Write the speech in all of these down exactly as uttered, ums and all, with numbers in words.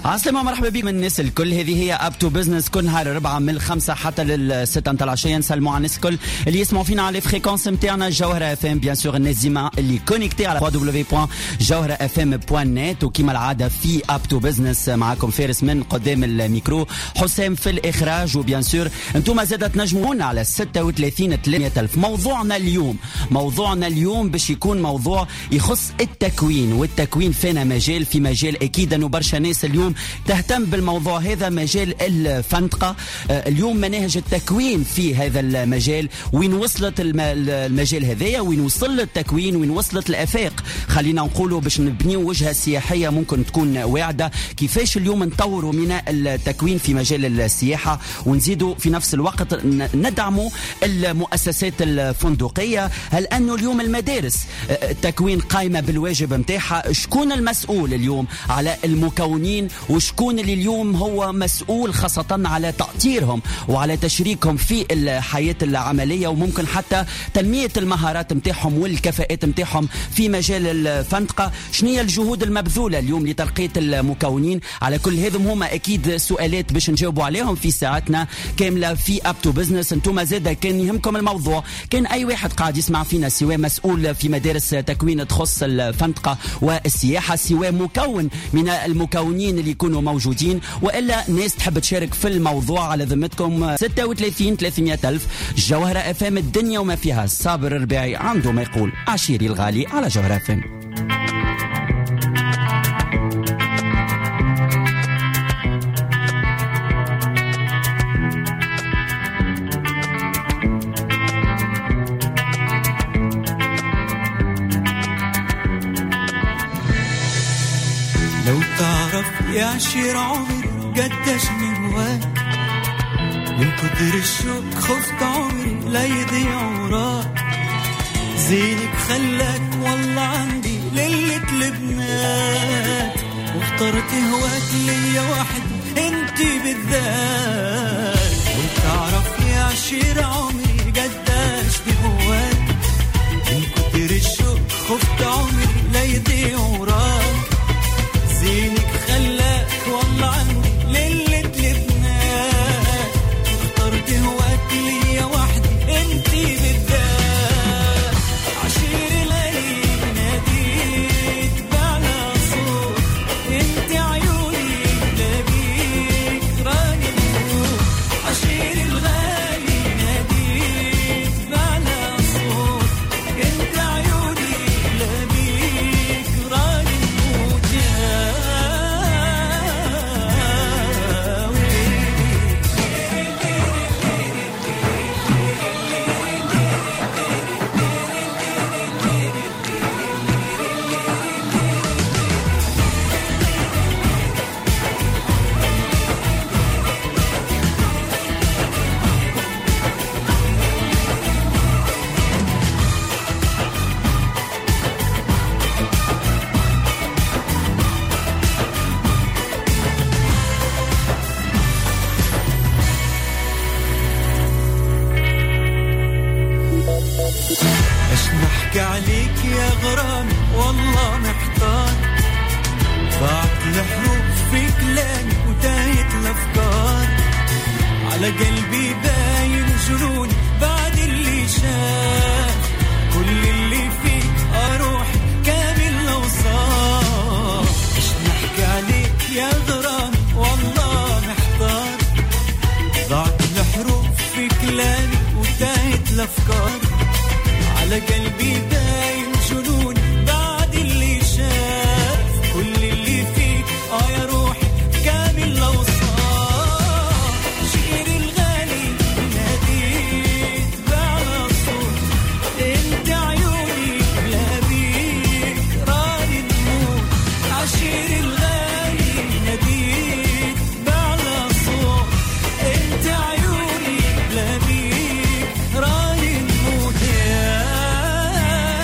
عسلامة مرحبا بكم الناس الكل. هذه هي اب تو بزنس كل نهار الربعة من الخمسة حتى للستة نتاع العشية. نسلموا على الناس الكل اللي يسمعوا فينا على الفريكونس نتاعنا جوهرة اف ام، بيان سور الناس ديما اللي كونيكتي على دبليو دبليو دبليو بوان جوهرة اف ام بوان نت. وكما العادة في اب تو بزنس معكم فارس من قدام الميكرو، حسام في الاخراج، وبيان سور انتم زادة تنجمون على ستة وثلاثين ثلاثمية ألف. موضوعنا اليوم موضوعنا اليوم باش يكون موضوع يخص التكوين، والتكوين فينا مجال في مجال اكيد انه برشا ناس اليوم تهتم بالموضوع هذا، مجال الفندقة. اليوم مناهج التكوين في هذا المجال، وين وصلت المجال هذايا، وين وصل التكوين، وين وصلت الآفاق. خلينا نقولوا باش نبنيو وجهة سياحية ممكن تكون واعدة. كيفاش اليوم نطوروا من التكوين في مجال السياحة، ونزيدوا في نفس الوقت ندعموا المؤسسات الفندقية. هل أنه اليوم المدارس التكوين قائمة بالواجب متاعها؟ شكون المسؤول اليوم على المكونين، وشكون اللي اليوم هو مسؤول خاصة على تأطيرهم وعلى تشريكهم في الحياة العملية، وممكن حتى تنمية المهارات متاعهم والكفاءات متاعهم في مجال الفندقة؟ شنو هي الجهود المبذولة اليوم لترقية المكونين؟ على كل هذم هما أكيد سؤالات باش نجاوبوا عليهم في ساعتنا كاملة في اب تو بزنس. انتم زادا كان يهمكم الموضوع، كان أي واحد قاعد يسمع فينا سواء مسؤول في مدارس تكوين تخص الفندقة والسياحة، سواء مكون من المكونين اللي يكونوا موجودين، وإلا ناس تحب تشارك في الموضوع، على ذمتكم ستة وثلاثين ثلاثمية ألف. جوهرة اف ام الدنيا وما فيها. صابر الرباعي عنده ما يقول عشيري الغالي على جوهرة اف ام. لو تعرف يا عشير عمري قديش نهواك، من كتر الشوق خفت عمري لا يضيع وراك. زينك خلاك والله عندي ليلة البنات، واخترت هواك ليا واحد انتي بالذات. لو تعرف يا عشير عمري قديش نهواك، من كتر الشوق خفت عمري لا يضيع وراك. زينك خلاك والله عندي ليلة البنات، اخترت هواك ليا وحدي انتي بالذات. عشير ليل ناديك بعلى صوت، انتي عيوني لبيك راني الموت. عشير الغالي ناديك بعلى صوت، انتي عيوني لبيك راني الموت. يا عليك يا غرام والله محتار، ضاعت الحروف في كلامي وتاهت الافكار. على قلبي باين جنون بعد اللي شاف، كل اللي فيك اروح كامل لو صار. مش نحكي عليك يا غرام والله محتار، ضاعت الحروف في كلامي وتاهت الافكار. على قلبي باين جنون بعد اللي شاف، كل اللي فيك اه يا روحي كامل لو صار. شير الغالي ناديك بعلى صوت، انت عيوني لبيك راني الموت. عشير الغالي ناديك بعلى صوت، انت عيوني لبيك راني الموت. يا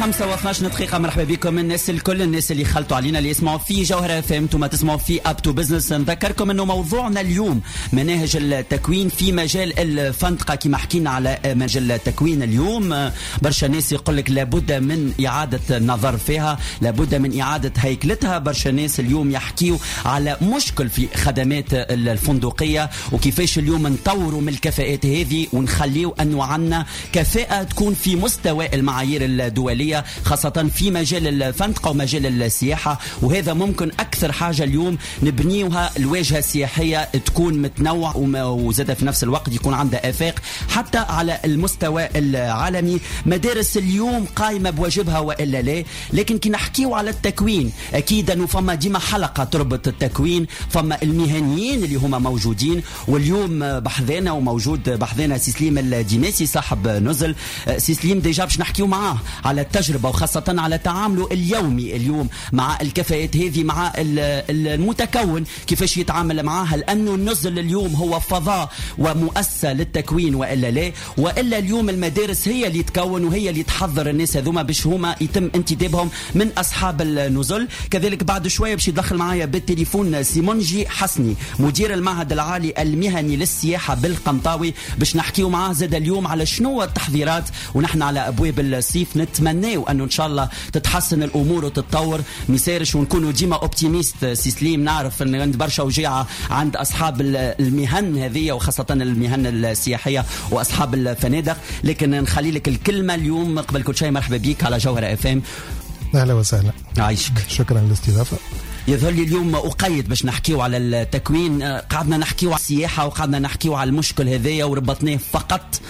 خمسة واثناش دقيقة. مرحبا بكم الناس الكل، الناس اللي خلطوا علينا اللي يسمعوا في جوهرة اف ام، انتم تسمعوا في اب تو بزنس. نذكركم انه موضوعنا اليوم مناهج التكوين في مجال الفندقة. كما حكينا على مجال التكوين اليوم، برشا ناس يقول لك لابد من إعادة النظر فيها، لابد من إعادة هيكلتها. برشا ناس اليوم يحكيوا على مشكل في خدمات الفندقية وكيفاش اليوم نطوروا من الكفاءات هذه ونخليوا أنه عنا كفاءة تكون في مستوى المعايير الدولية، خاصة في مجال الفندقة ومجال السياحة. وهذا ممكن أكثر حاجة اليوم نبنيوها، الواجهة السياحية تكون متنوع وزادة في نفس الوقت يكون عندها آفاق حتى على المستوى العالمي. مدارس اليوم قائمة بواجبها وإلا لا، لكن كي نحكيو على التكوين أكيد أنه فما ديما حلقة تربط التكوين، فما المهنيين اللي هما موجودين. واليوم بحذانا وموجود بحذانا سي سليم الديناسي صاحب نزل. سي سليم ديجا باش نحكيو معاه على التجربة وخاصة على تعامله اليومي اليوم مع الكفاءات هذه، مع المتكون كيفاش يتعامل معها، لأنه النزل اليوم هو فضاء ومؤسسة للتكوين وإلا لا، وإلا اليوم المدارس هي اللي تكون وهي اللي تحضر الناس هذوما باش هما يتم انتدابهم من أصحاب النزل. كذلك بعد شوية باش يدخل معايا بالتليفون سيمونجي حسني مدير المعهد العالي المهني للسياحة بالقنطاوي، باش نحكيو معاه زاد اليوم على شنو التحضيرات ونحن على أبواب الصيف. نتمناو أنه إن شاء الله تتحسن الأمور وتتطور، مسارش ونكونوا ديما أوبتيميست. سي سليم نعرف أن عند برشا وجيعة عند أصحاب المهن هذه وخاصة المهن السياحية وأصحاب الفنادق، لكن نخلي لك الكلمة اليوم. قبل كل شيء مرحبا بيك على جوهرة اف ام. أهلا وسهلا، عايشك، شكرا للاستضافة. يظهر لي اليوم أقيد باش نحكيو على التكوين. قعدنا نحكيو على السياحة وقعدنا نحكيو على المشكل هذايا وربطناه فقط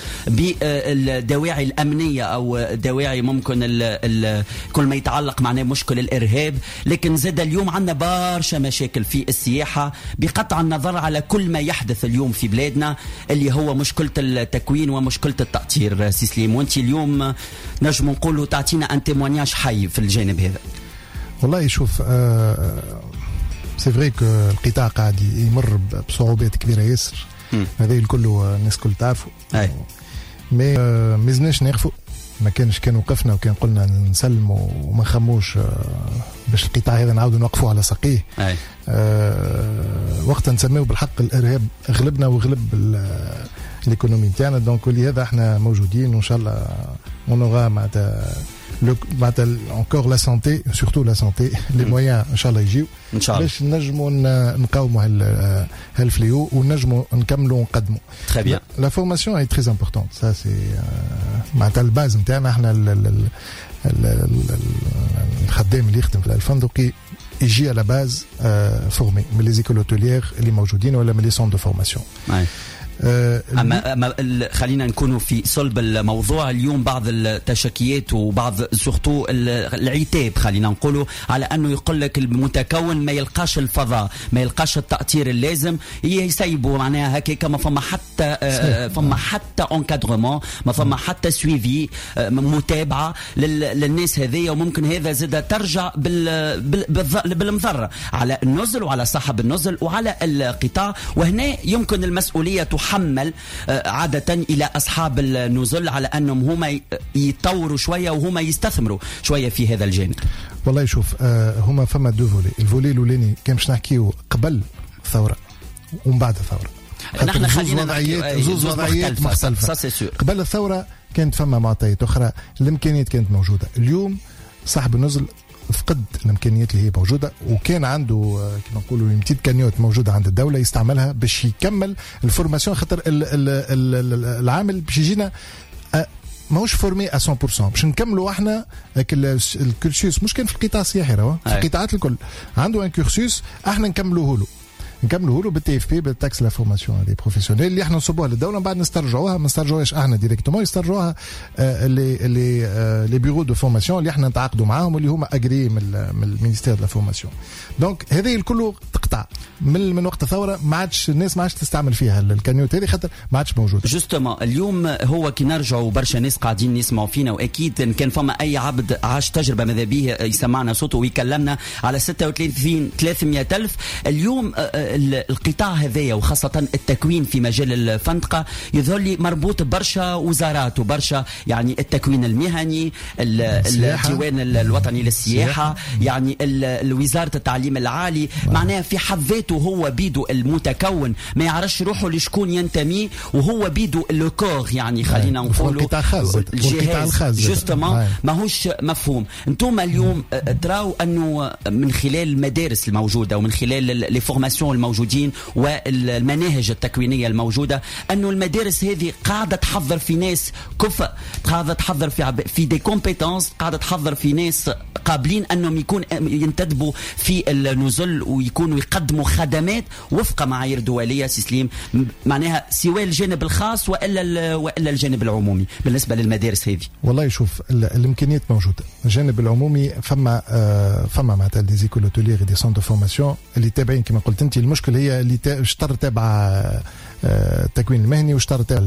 بالدواعي الأمنية أو دواعي ممكن ال ال كل ما يتعلق معنا مشكل الإرهاب، لكن زاد اليوم عندنا برشا مشاكل في السياحة بقطع النظر على كل ما يحدث اليوم في بلادنا اللي هو مشكلة التكوين ومشكلة التأطير. سي سليم، وانت اليوم نجم نقوله تعطينا أن تيمونياج حي في الجانب هذا. والله شوف، سي فري كو القطاع قاعد يمر بصعوبات كبيره ياسر، هذا الكل الناس الكل تعرفوا. مي مازلناش نقفوا، ما كانش كان وقفنا وكان قلنا نسلموا وما نخموش باش القطاع هذا نعاودوا نوقفوا على ساقيه. وقتا نسميه بالحق الارهاب غلبنا وغلب الايكونومي نتاعنا. دونك ولهذا احنا موجودين وان شاء الله ونغا معناتها encore la santé, surtout la santé, les mm. moyens inchallah يجيو باش نجموا نقاوموا هالفليو ونجموا نكملوا ونقدموا. Très bien. La, la formation est très importante, ça c'est معناتها الباز نتاعنا احنا. الخدام اللي يخدم في الفندقي يجي على باز فورمي من لي زيكول اوتيليير اللي موجودين ولا من لي سون دو فورماسيون. أما, أما خلينا نكونوا في صلب الموضوع اليوم. بعض التشكيات وبعض سورتو العتاب خلينا نقولوا على أنه يقول لك المتكون ما يلقاش الفضاء، ما يلقاش التأطير اللازم، يسيبوا معناها هكاك. ما فما حتى فما حتى انكادرومون، ما فما حتى سويفي متابعة للناس هذه. وممكن هذا زاد ترجع بالمضرة على النزل وعلى صاحب النزل وعلى القطاع. وهنا يمكن المسؤولية تحمل عادة إلى أصحاب النزل على أنهم هما يطوروا شوية وهما يستثمروا شوية في هذا الجانب. والله شوف، هما فما دو فولي. الفولي الأولاني كان باش نحكيو قبل الثورة ومن بعد الثورة. نحن خلينا نحكيو زوز وضعيات مختلفة. قبل الثورة كانت فما معطيات أخرى، الإمكانيات كانت موجودة. اليوم صاحب النزل فقد الامكانيات اللي هي موجوده، وكان عنده كما نقولوا يمتد كانيوت موجوده عند الدوله يستعملها باش يكمل الفورماسيون. خاطر العامل باش يجينا ماهوش فورمي مية بالمية باش نكملوا احنا الكورسوس. مش كان في القطاع السياحي راه في القطاعات الكل عنده ان كورسوس، احنا نكملوه له نكملوه له بالتي اف بي بالتاكس لا فورماسيون دي بروفيسيونيل اللي احنا نصبوها للدوله، من بعد نسترجعوها. ما نسترجعوهاش احنا ديريكتومون، يسترجعوها لي لي لي بيرو دو فورماسيون اللي احنا نتعاقدوا معاهم واللي هما اجري من من المينيستير دو لا فورماسيون. دونك هذه الكل تقطع من من وقت الثوره، ما عادش الناس ما عادش تستعمل فيها الكانيوت هذه خاطر ما عادش موجوده. جوستومون اليوم هو كي نرجعوا برشا ناس قاعدين يسمعوا فينا، واكيد ان كان فما اي عبد عاش تجربه ماذا به يسمعنا صوته ويكلمنا على ستة وثلاثين ثلاثمية ألف. اليوم القطاع هذايا وخاصة التكوين في مجال الفندقة يظهر لي مربوط برشا وزارات وبرشا، يعني التكوين المهني، الديوان الوطني للسياحة، يعني وزارة التعليم العالي. معناها في حد ذاته هو بيدو المتكون ما يعرفش روحه لشكون ينتمي، وهو بيدو لوكور، يعني خلينا نقولوا الجهاز جوستومون ماهوش مفهوم. انتم اليوم تراو انه من خلال المدارس الموجودة ومن خلال لي فورماسيون الموجودين والمناهج التكوينية الموجودة انه المدارس هذه قاعدة تحضر في ناس كفء، قاعدة تحضر في عب... في دي كومبيتونس، قاعدة تحضر في ناس قابلين انهم يكون ينتدبوا في النزل ويكونوا يقدموا خدمات وفق معايير دولية. سيسليم معناها سواء الجانب الخاص والا والا الجانب العمومي بالنسبة للمدارس هذه. والله شوف الامكانيات موجودة. الجانب العمومي فما آه فما معناتها دي زيكول اوتيلير دي سون دو فورماسيون اللي تابعين كما قلت انت. المشكل هي اللي اشتر تابع التكوين المهني واشتر تابع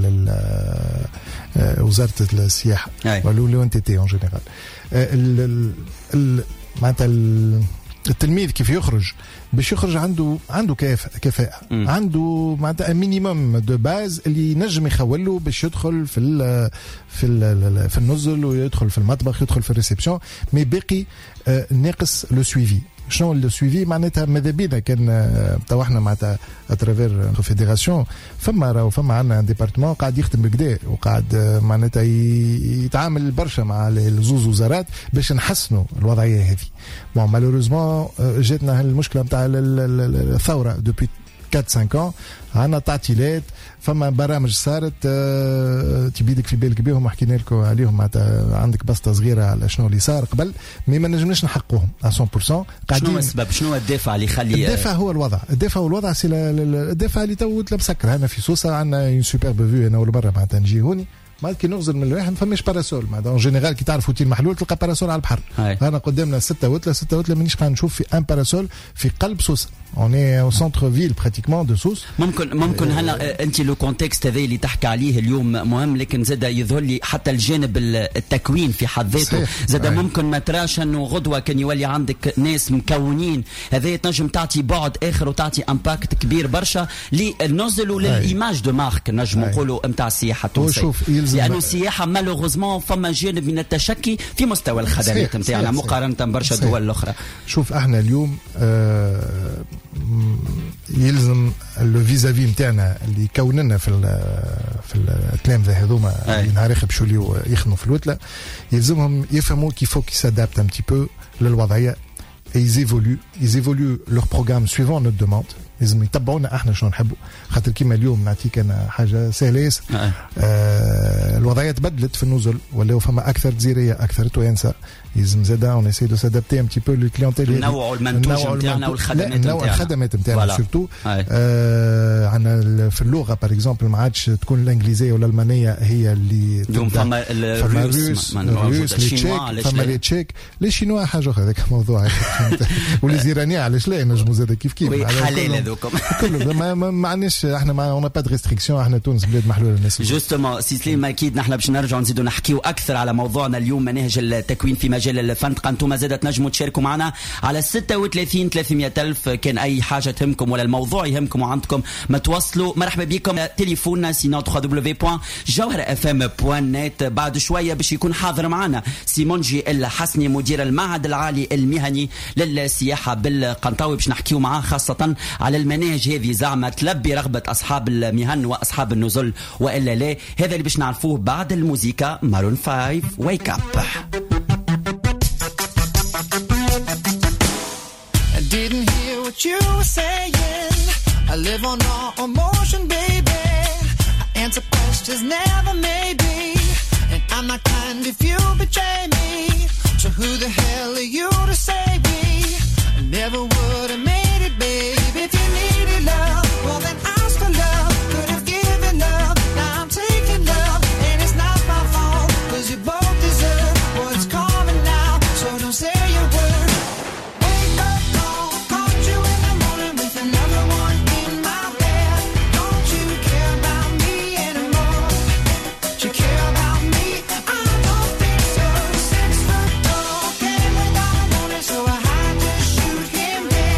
وزارة السياحة ولو انت تي اون جينيرال. معناتها التلميذ كيف يخرج باش يخرج عنده عنده كفاءة كفاءة عنده معناتها مينيموم دو باز اللي ينجم يخوله باش يدخل في ال في ال في النزل ويدخل في المطبخ يدخل في الريسبسيون. مي باقي ناقص لو سويفي. شنو لو سويفي معناتها ماذا بينا كان تو احنا معناتها اترافير الفيدراسيون فما راهو فما عندنا ديبارتمون قاعد يخدم بكدا وقاعد معناتها يتعامل برشا مع الزوز وزارات باش نحسنوا الوضعيه هذه. بون مالوروزمون جاتنا المشكله نتاع الثوره دوبي أربعة خمسة عندنا تعطيلات. فما برامج صارت أه تبيدك في بالك بيهم وحكينا لكم عليهم معناتها عندك بسطه صغيره على شنو اللي صار قبل مي ما نجمناش نحققوهم مية بالمية. قاعدين شنو السبب؟ شنو الدافع اللي يخلي الدافع؟ هو الوضع. الدافع والوضع سي الدافع اللي تو مسكر. هنا في سوسه عندنا اون سوبرب فيو انا ولا برا معناتها نجي هوني ما كي نغزل من الواحد ما فماش باراسول معناتها اون جينيرال كي تعرف اوتيل محلول تلقى باراسول على البحر. انا قدامنا ستة وتلة ستة وتلة مانيش قاعد نشوف في ان باراسول في قلب سوسه. On est au centre-ville pratiquement de Sousse. ممكن ممكن هلا انت لو كونتكست هذا اللي تحكي عليه اليوم مهم، لكن زاد يظهر لي حتى الجانب التكوين في حد ذاته زاد ممكن ما تراش انه غدوه كان يولي عندك ناس مكونين هذا تنجم تعطي بعد اخر وتعطي امباكت كبير برشا للنزل وللايماج دو مارك نجم نقولوا نتاع السياحه التونسيه. لانه السياحه مالوغوزمون فما جانب من التشكي في مستوى الخدمات نتاعنا مقارنه برشا دول الاخرى. شوف احنا اليوم آه يلزم لو فيزافي نتاعنا اللي كوننا في في الكلام ذا هذوما اللي نهار اخر باش يوليو يخدموا في الوتله يلزمهم يفهموا كيفو كي سادابت ان تي بو للوضعيه. ils évoluent ils évoluent leur programme suivant notre demande. لازم يتبعونا احنا شنو نحبوا. خاطر كيما اليوم نعطيك انا حاجه سهله ياسر. آه الوضعيه تبدلت في النزل ولاو فما اكثر جزيريه اكثر توانسه. لازم زادا اون اسي دو سادابتي ان تي بو للكليونتيل. نوعوا المنتوج نتاعنا والخدمات نتاعنا. نوع الخدمات نتاعنا سورتو. آه عندنا في اللغه باغ اكزومبل ما عادش تكون الانجليزيه ولا الالمانيه هي اللي اليوم فما الروس الروس لي تشيك فما لي تشيك لي شينوا حاجه اخرى هذاك موضوع. وليزيرانيين علاش لا نجموا زادا كيف كيف حلال كله ما ما عندناش احنا ما اون با دو ريستريكسيون. احنا تونس بلاد محلوله الناس جوستومون. سي سليم اكيد نحن باش نرجعوا نزيدوا نحكيوا اكثر على موضوعنا اليوم مناهج التكوين في مجال الفندقه. انتم زادة تنجموا تشاركوا معنا على ستة وثلاثين ثلاثمية ألف. كان اي حاجه تهمكم ولا الموضوع يهمكم وعندكم ما توصلوا مرحبا بكم. تليفوننا سينو دبليو دبليو بوان جوهر اف ام بوان نت. بعد شويه باش يكون حاضر معنا سيمونجي الحسني مدير المعهد العالي المهني للسياحه بالقنطاوي باش نحكيوا معاه خاصه على المناهج هذه زعما تلبي رغبة أصحاب المهن وأصحاب النزل وإلا لا. هذا اللي باش نعرفوه بعد الموسيقى. مارون فايف ويك أب. I didn't hear what you were saying. I live on all emotion, baby. I answer questions, never maybe. And I'm not kind if you betray me. So who the hell are you to save me? I never would have made it, baby. If you needed love, well then ask for love. Could have given love, now I'm taking love. And it's not my fault, cause you both deserve what's coming now. So don't say a word. Wake up, don't caught you in the morning with another one in my bed. Don't you care about me anymore? Do you care about me? I don't think so. Six foot tall, came without a warning, so I had to shoot him dead.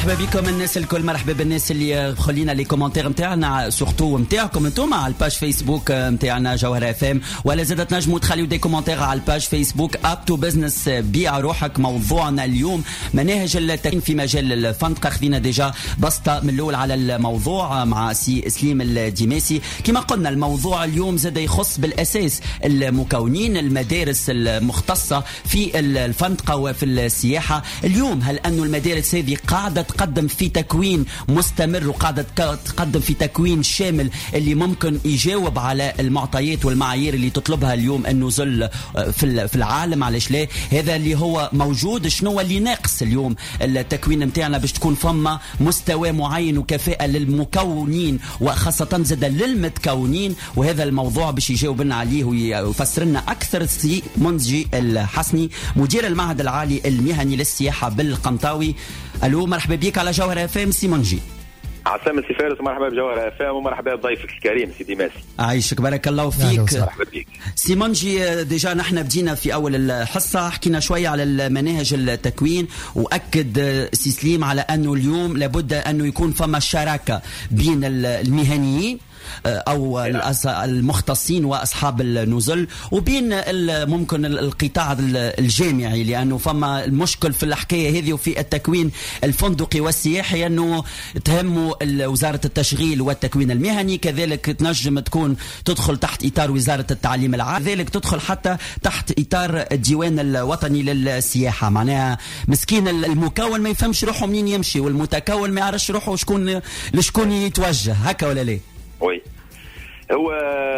مرحبا بكم الناس الكل، مرحبا بالناس اللي خلينا لي كومنتير نتاعنا سورتو نتاعكم انتم على الباج فيسبوك نتاعنا جوهرة اف ام، ولا زادت تنجموا تخليوا دي كومنتير على الباج فيسبوك اب تو بزنس. بيع روحك موضوعنا اليوم مناهج التكوين في مجال الفندقة. خذينا ديجا بسطة من الاول على الموضوع مع سي سليم الدماسي. كما قلنا الموضوع اليوم زاد يخص بالاساس المكونين، المدارس المختصة في الفندقة وفي السياحة. اليوم هل أن المدارس هذه قاعدة تقدم في تكوين مستمر وقاعدة تقدم في تكوين شامل اللي ممكن يجاوب على المعطيات والمعايير اللي تطلبها اليوم النزل في العالم؟ علاش لا؟ هذا اللي هو موجود. شنو اللي ناقص اليوم التكوين متاعنا باش تكون فما مستوى معين وكفاءة للمكونين وخاصة زاد للمتكونين؟ وهذا الموضوع باش يجاوب لنا عليه ويفسر لنا أكثر سي منجي الحسني، مدير المعهد العالي المهني للسياحة بالقنطاوي. الو مرحبا بك على جوهرة اف ام سي منجي. عسام سي فارس، مرحبا بجوهرة اف ام ومرحبا بضيفك الكريم سي دماسي. عايشك بارك الله فيك. مرحبا بك سي منجي. ديجا نحن بدينا في اول الحصه حكينا شويه على المناهج التكوين، واكد سي سليم على انه اليوم لابد انه يكون فما شراكه بين المهنيين او المختصين واصحاب النزل وبين ممكن القطاع الجامعي، لانه فما المشكل في الحكايه هذه وفي التكوين الفندقي والسياحي انه تهموا وزاره التشغيل والتكوين المهني، كذلك تنجم تكون تدخل تحت اطار وزاره التعليم العالي، كذلك تدخل حتى تحت اطار الديوان الوطني للسياحه. معناها مسكين المكون ما يفهمش روحه منين يمشي، والمتكون ما يعرفش روحه شكون لشكون يتوجه، هكا ولا لا؟ وي هو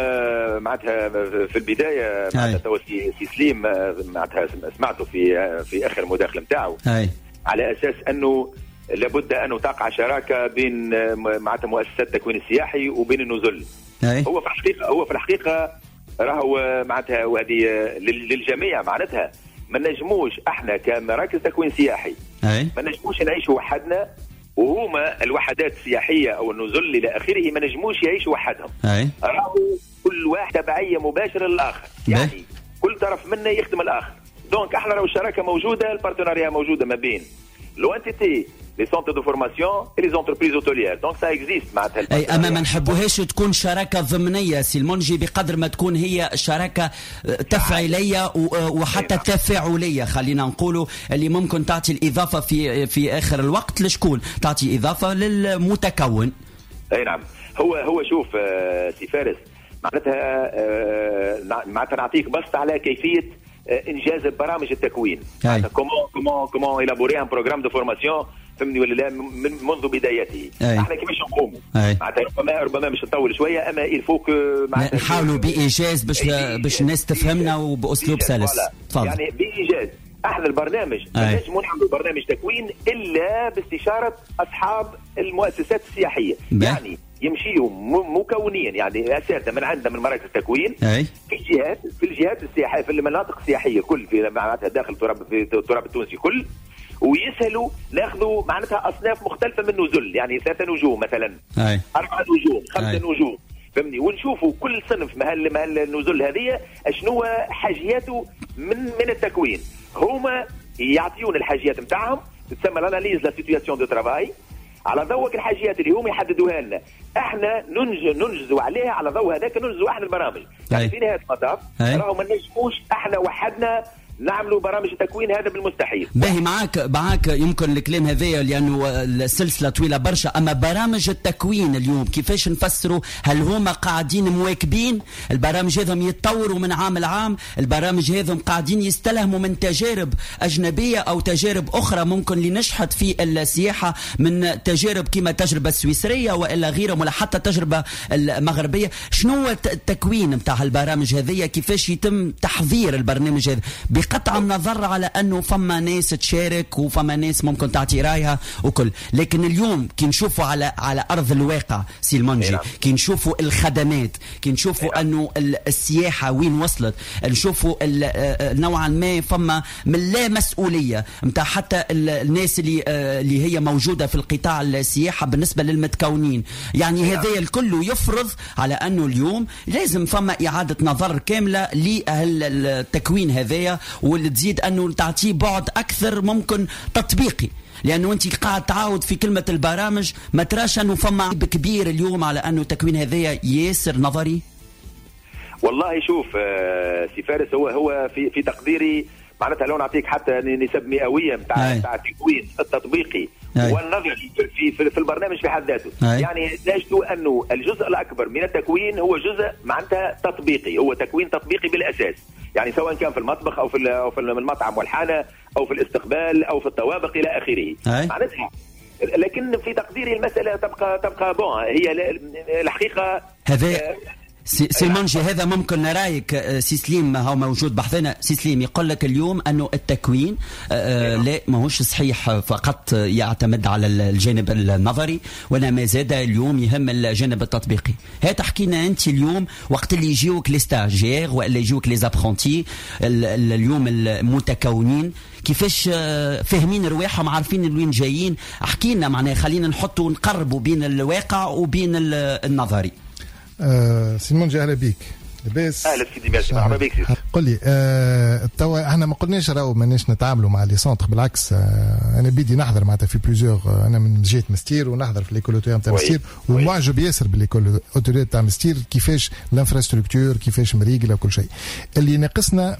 معناتها في البدايه معناتها تو سي سليم معناتها سمعته في في اخر مداخله نتاعو على اساس انه لابد انه تقع شراكه بين معناتها مؤسسات التكوين السياحي وبين النزل. هو في الحقيقه هو في الحقيقه راهو معناتها وهذه للجميع، معناتها ما نجموش احنا كمراكز تكوين سياحي ما نجموش نعيشوا وحدنا، وهما الوحدات السياحيه او النزل الى اخره ما نجموش يعيشوا وحدهم. راهو كل واحد تبعيه مباشره للاخر، يعني كل طرف منا يخدم الاخر. دونك احنا راهو الشراكه موجوده، البارتناريا موجوده ما بين لو انتيتي لي سونتر دو فورماسيون اي لي زونتربريز اوتوليير. دونك سا اكزيست معناتها. اي اما ما نحبوهاش تكون شراكه ضمنيه سي المنجي، بقدر ما تكون هي شراكه تفعيليه وحتى تفاعليه، خلينا نقولوا، اللي ممكن تعطي الاضافه في في اخر الوقت لشكون؟ تعطي اضافه للمتكون. اي نعم. هو هو شوف آه سي فارس، معناتها آه معناتها نعطيك بسط على كيفيه انجاز برامج التكوين. كومون كومون كومون إلابوري ان بروغرام دو فورماسيون، فهمني ولا لا، من منذ بدايته. أي. احنا كيفاش نقوموا؟ معناتها ربما ربما باش نطول شويه، اما الفوك معناتها نحاولوا بايجاز باش باش الناس تفهمنا وباسلوب سلس. تفضل. يعني بايجاز احنا البرنامج ما نجموا نعملوا برنامج تكوين الا باستشاره اصحاب المؤسسات السياحيه. بي. يعني يمشيوا مكونين، يعني اساسا من عندنا من مراكز التكوين أي. في الجهات في الجهات السياحيه في المناطق السياحيه كل في معناتها داخل التراب في التراب التونسي كل، ويسهلوا ناخذوا معناتها اصناف مختلفه من نزل، يعني ثلاثه نجوم مثلا، أي. اربعه نجوم، خمسه أي. نجوم، فهمني، ونشوفوا كل صنف مهل مهل النزل هذه شنو حاجياته من من التكوين. هما يعطيون الحاجيات نتاعهم، تسمى الاناليز لا سيتوياسيون دو ترافاي، على ضوء الحاجيات اللي هم يحددوها لنا، احنا ننجز ننجزوا عليها، على ضوء هذاك ننجزوا احنا البرامج. يعني في نهايه المطاف راهو ما نجموش احنا وحدنا نعملوا برامج التكوين، هذا بالمستحيل. باهي معاك معاك يمكن الكلام هذايا لانه السلسله طويله برشا، اما برامج التكوين اليوم كيفاش نفسروا؟ هل هما قاعدين مواكبين البرامج هذم يتطوروا من عام لعام؟ البرامج هذم قاعدين يستلهموا من تجارب اجنبيه او تجارب اخرى ممكن اللي نجحت في السياحه، من تجارب كما التجربه السويسريه والا غيرهم، ولا حتى التجربه المغربيه؟ شنو هو التكوين نتاع البرامج هذيا؟ كيفاش يتم تحضير البرنامج هذا؟ قطع النظر على انه فما ناس تشارك وفما ناس ممكن تعطي رايها وكل، لكن اليوم كي نشوفوا على على ارض الواقع سي المنجي، كي نشوفوا الخدمات، كي نشوفوا انه السياحه وين وصلت، نشوفوا نوعا ما فما من لا مسؤوليه نتاع حتى الناس اللي اللي هي موجوده في القطاع السياحه بالنسبه للمتكونين. يعني هذا الكل يفرض على انه اليوم لازم فما اعاده نظر كامله للتكوين هذايا، واللي تزيد انه تعطيه بعد اكثر ممكن تطبيقي. لانه انت قاعد تعاود في كلمه البرامج، ما تراش انه فما كبير اليوم على انه تكوين هذايا ياسر نظري؟ والله شوف آه سي فارس، هو هو في في تقديري معناتها لو نعطيك حتى نسب مئويه نتاع نتاع التكوين التطبيقي أي. والنظري في, في في البرنامج في حد ذاته، يعني نجد انه الجزء الاكبر من التكوين هو جزء معناتها تطبيقي، هو تكوين تطبيقي بالاساس، يعني سواء كان في المطبخ او في او في المطعم والحانه او في الاستقبال او في الطوابق الى اخره معناتها. لكن في تقديري المساله تبقى تبقى بون، هي الحقيقه هذا سي منجي هذا ممكن نرايك سي سليم هو موجود بحثنا. سي سليم يقول لك اليوم انه التكوين آه لا ماهوش صحيح فقط يعتمد على الجانب النظري، وانما زاد اليوم يهم الجانب التطبيقي. هي تحكينا انت اليوم وقت اللي يجيوك لي ستاجير ولا يجيوك لي زابرونتي اليوم المتكونين كيفاش فاهمين رواحهم عارفين وين جايين؟ احكينا معناها خلينا نحطوا نقربوا بين الواقع وبين النظري. آه سيمون جي اهلا بيك. لاباس؟ اهلا سيدي ماشي مرحبا بك. قل لي آه توا احنا ما قلناش راهو ماناش نتعاملوا مع لي سونتر، بالعكس آه انا بدي نحضر معناتها في بليزيور آه انا من جهه مستير ونحضر في ليكول اوتوريال تاع مستير ومعجب ياسر بالليكول اوتوريال تاع مستير كيفاش الانفراستركتور كيفاش مريقله وكل شيء. اللي ناقصنا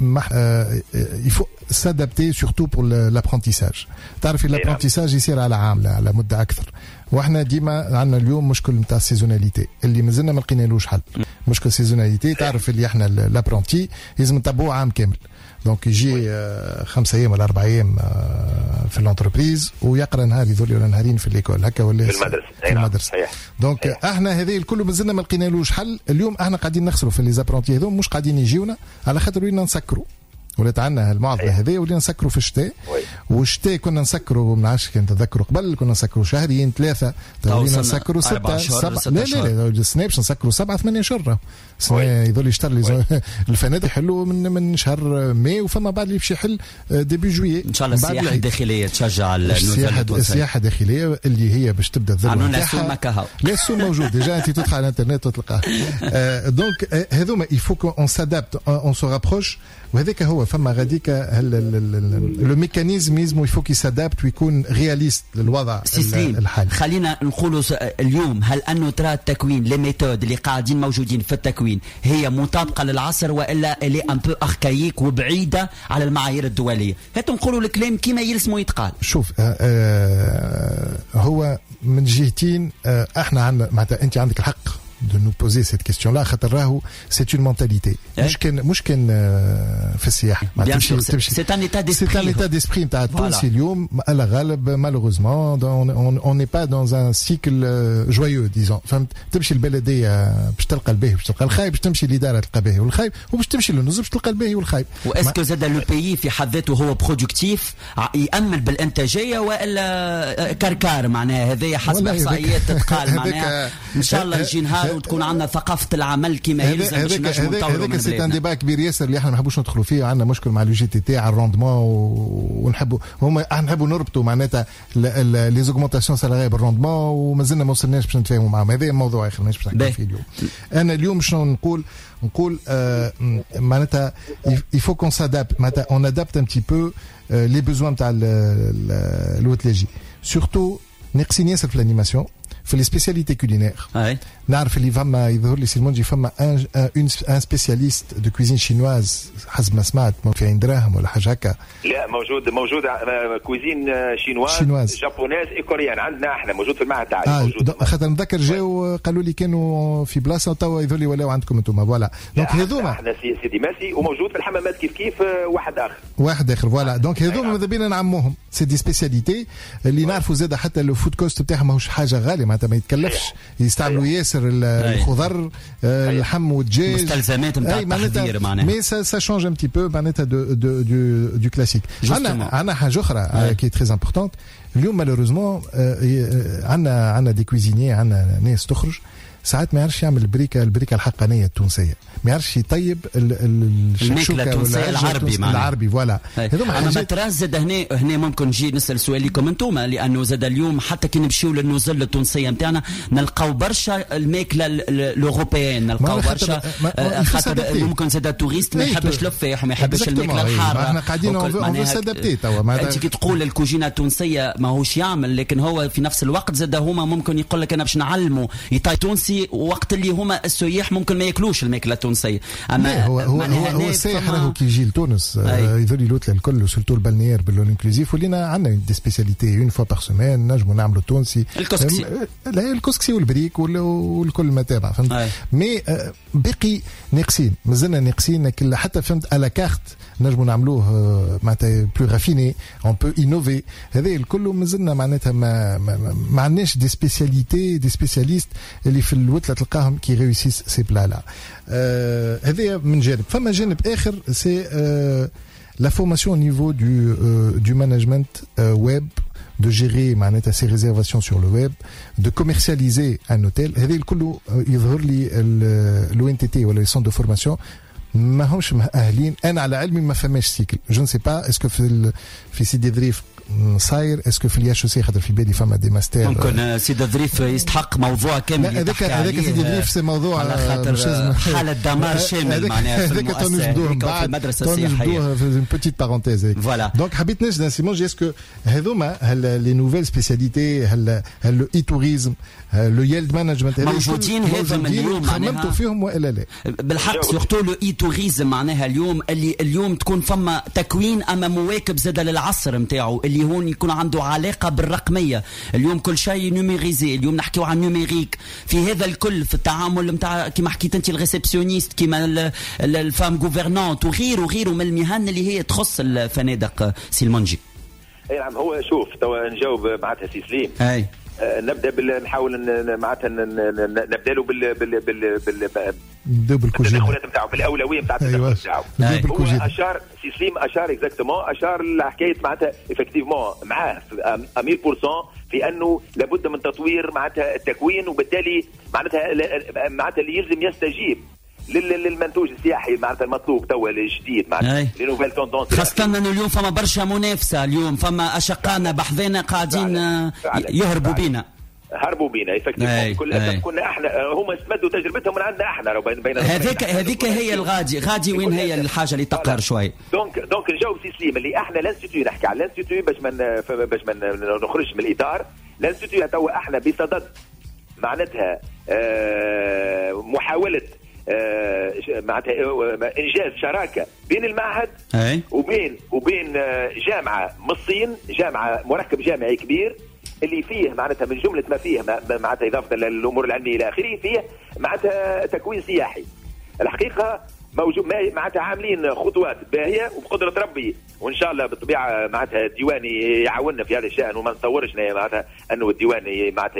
آه يفو سادابتي سورتو بور لابرونتيساج. تعرفي لابرونتيساج يصير على عام على مده اكثر، واحنا ديما عندنا اليوم مشكل نتاع السيزوناليتي اللي مازلنا ما لقينالوش حل. مشكل السيزوناليتي تعرف اللي احنا لابرونتي لازم نتبعوه عام كامل، دونك يجي خمسة ايام ولا اربع ايام في الانتربريز ويقرا نهار يذول ولا نهارين في ليكول هكا ولا في المدرسه في المدرسه. دونك احنا هذه الكل مازلنا ما لقينالوش حل. اليوم احنا قاعدين نخسروا في لي زابرونتي هذوم، مش قاعدين يجيونا على خاطر ولينا نسكروا، ولات عندنا المعضله هذه ولينا نسكروا في الشتاء. والشتاء كنا نسكروا ما نعرفش كان تذكروا قبل كنا نسكروا شهرين ثلاثه، ولينا نسكروا ستة سبعة لا لا لا السنه باش نسكروا سبعة ثمانية شهر. السنه يظل يشتري الفنادق يحلوا من من شهر ماي، وفما بعد اللي باش يحل ديبي جويي. ان شاء الله السياحه الداخليه تشجع السياحه السياحه الداخليه اللي هي باش تبدا الذروه نتاعها. لا السوق موجود ديجا، انت تدخل على الانترنت وتلقاه. دونك هذوما il faut qu'on s'adapte on se rapproche، وهذاك هو فما غاديك لو ميكانيزم يلزم يفو كي سادابت ويكون رياليست للوضع الحالي. خلينا نقولوا اليوم هل انه ترى التكوين لي ميثود اللي قاعدين موجودين في التكوين هي مطابقه للعصر والا اللي ان بو اركايك وبعيده على المعايير الدوليه؟ هات نقولوا الكلام كيما يلزموا يتقال. شوف آه آه هو من جهتين آه احنا عندنا معناتها انت عندك الحق de nous poser cette question là خاطر راهو c'est une mentalité مش كان مش كان في السياحه تمشي تمشي c'est un état d'esprit c'est un état d'esprit نتاع التونسي اليوم على غالب malheureusement on n'est pas dans un cycle joyeux disons. فهمت؟ تمشي البلديه باش تلقى الباهي باش تلقى الخايب، باش تمشي الاداره تلقى الباهي والخايب، وباش تمشي للنزل باش تلقى الباهي والخايب. واسكو زاد لو بيي في حد ذاته هو برودكتيف يامل بالانتاجيه والا كركار معناها؟ هذه حسب احصائيات تتقال معناها ان شاء الله يجي نهار وتكون عندنا ثقافه العمل كما يلزم باش نجموا نطوروا من بلادنا. هذاك سي ان ديبا كبير ياسر اللي احنا ما نحبوش ندخلوا فيه. عندنا مشكل مع لو جي تي تي على الروندمون ونحبوا هما احنا نحبوا نربطوا معناتها لي زوغمونتاسيون سالاريه بالروندمون ومازلنا ما وصلناش باش نتفاهموا معاهم. هذا موضوع اخر مانيش باش نحكي فيه اليوم. انا اليوم شنو نقول نقول آه معناتها il faut qu'on s'adapte معناتها on adapte un petit peu euh, les besoins نتاع الوتلاجي surtout ناقصين ياسر في الانيماسيون في لي سبيسياليتي كولينير. نعرف اللي فما يظهر لي سيمونجي فما ان ان سبيسياليست دو كويزين شينواز حسب ما سمعت في عين دراهم ولا حاجه هكا. لا موجود موجود كويزين شينواز, شينواز. جابونيز اي كوريان عندنا احنا موجود في المعهد تاعي. آه موجود خاطر نذكر جاو قالوا لي كانوا في بلاصه وتوا يظهر لي ولاو عندكم انتم فوالا. دونك هذوما احنا سيدي ماسي وموجود في الحمامات كيف كيف واحد اخر واحد اخر فوالا. دونك هذوما ماذا بينا نعموهم سي دي سبيسياليتي اللي نعرفوا زاد حتى لو فود كوست بتاعهم ماهوش حاجه غاليه معناتها ما يتكلفش يستعملوا ياسر الخضر اللحم والدجاج مستلزمات نتاع التحضير معناها. مي سا سا شونج ان بتي بو معناتها دو دو دو دو كلاسيك. عندنا عندنا حاجه اخرى كي تري امبورطونت اليوم مالوروزمون عندنا عندنا دي كويزيني عندنا ناس تخرج ساعات ما يعرفش يعمل البريكه البريكه الحقانيه التونسيه، ما يعرفش يطيب الشكشوكه التونسيه العربي العربي فوالا. اما مثلا زاد هنا هنا ممكن نجي نسال سؤال لكم انتم، لانه زاد اليوم حتى كي نمشيو للنزل التونسيه نتاعنا نلقاو برشا الماكله الاوروبيين، نلقاو برشا خاطر ممكن زاد التوريست ما يحبش الفاح وما يحبش الماكله الحاره. احنا قاعدين اون سادابتي توا. انت كي تقول الكوجينه التونسيه ماهوش يعمل، لكن هو في نفس الوقت زاد هما ممكن يقول لك انا باش نعلموا يطاي تونسي وقت اللي هما السياح ممكن ما ياكلوش الماكله التونسيه. اما هو هو هو السائح راهو كي يجي لتونس يذل يلوت الكل سورتو البالنيير باللون انكلوزيف، ولينا عندنا دي سبيسياليتي اون فوا بار سيمين نجموا نعملوا تونسي الكسكسي لا الكسكسي والبريك والكل ما تابع فهمت. مي باقي ناقصين مازلنا ناقصين كل حتى فهمت على كارت نجموا نعملوه معناتها بلو رافيني اون بو انوفي. هذا الكل مازلنا معناتها ما ما عندناش دي سبيسياليتي دي سبيسياليست اللي في الوتله تلقاهم كي ريوسيس سي بلا لا. هذا من جانب. فما جانب اخر سي لا فورماسيون au niveau du euh, du management euh, web, de gérer معناتها ses réservations sur le web, de commercialiser un hôtel. هذا الكل يظهر لي l'O N T T ولا les centres de formation ما همش مؤهلين. انا على علمي ما فماش سيكل. جو نسي با اسكو في في سيدي ظريف صاير، اسكو في الياش سي خاطر في بالي فما دي ماستر ممكن سيدي ظريف يستحق موضوع كامل. هذاك هذاك سيدي ظريف سي موضوع على خاطر حاله دمار شامل معناها في المدرسه السياحيه. في اون بيتيت بارونتيز فوالا. دونك حبيت نجد سيمون جي اسكو هذوما لي نوفيل سبيسياليتي هل هل اي توريزم لو يلد مانجمنت موجودين هذا اليوم خممتوا فيهم والا لا؟ بالحق سورتو لو اي توريزم معناها اليوم اللي اليوم تكون فما تكوين اما مواكب زاد للعصر نتاعو اللي هون يكون عنده علاقه بالرقميه. اليوم كل شيء نوميريزي، اليوم نحكيو عن نوميريك في هذا الكل، في التعامل نتاع كيما حكيت انت الريسبسيونيست كيما الفام غوفرنانت وغيره وغيره من المهن اللي هي تخص الفنادق. سي المنجي. اي نعم. هو شوف توا نجاوب معناتها سي سليم. اي آه نبدا بال نحاول معناتها نبدا له بال بال بال بال نبداو بالكوجين نتاعو بالاولويه نتاع التدخل نتاعو. هو اشار سي سليم اشار اكزاكتومون اشار لحكايه معناتها افكتيفمون معاه مية بالمية في انه لابد من تطوير معناتها التكوين، وبالتالي معناتها معناتها اللي يلزم يستجيب للمنتوج السياحي معناتها المطلوب توا الجديد معناتها لي نوفيل توندونس. خاصة انه اليوم فما برشا منافسة، اليوم فما اشقانا بحذنا قاعدين يهربوا بينا هربوا بينا افكتيفمون. كل اسف كنا احنا هم استمدوا تجربتهم من عندنا احنا بين هذيك هذيك هي الغادي غادي وين هي الحاجه اللي تقهر شوي. دونك دونك نجاوب سي سليم اللي احنا لانستيتيو نحكي على الانستيتيو باش ما باش ما نخرجش من الاطار. الانستيتيو توا احنا بصدد معناتها آه محاوله آه معناتها انجاز شراكه بين المعهد أي. وبين وبين جامعه من الصين، جامعه مركب جامعي كبير اللي فيه معناتها من جمله ما فيه معناتها اضافه للامور العلميه الى اخره فيه معناتها تكوين سياحي. الحقيقه موجود معناتها عاملين خطوات باهيه وبقدره ربي، وان شاء الله بالطبيعه معناتها الديوان يعاوننا في هذا الشان، وما نتصورش معناتها انه الديوان معناتها